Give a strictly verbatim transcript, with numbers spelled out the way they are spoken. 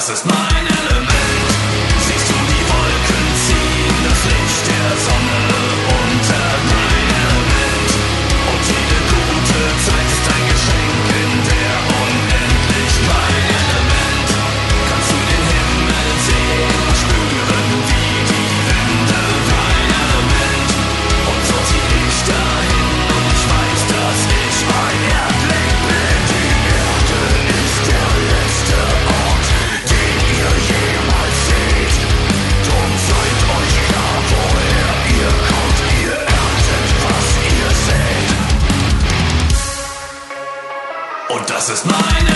das ist mein Element. Siehst du die Wolken ziehen, das Licht der Sonne unter mein Element. Und jede gute Zeit ist ein Geschenk in der Unendlichkeit. Element. Kannst du den Himmel sehen, spüren wie die Wände mein Element. Und so zieh ich dahin und ich weiß, dass ich ein Erdling bin. Die Erde ist der letzte Ort, den ihr jemals seht. Drum seid euch klar, woher ihr kommt. Ihr erntet, was ihr seht. Und das ist meine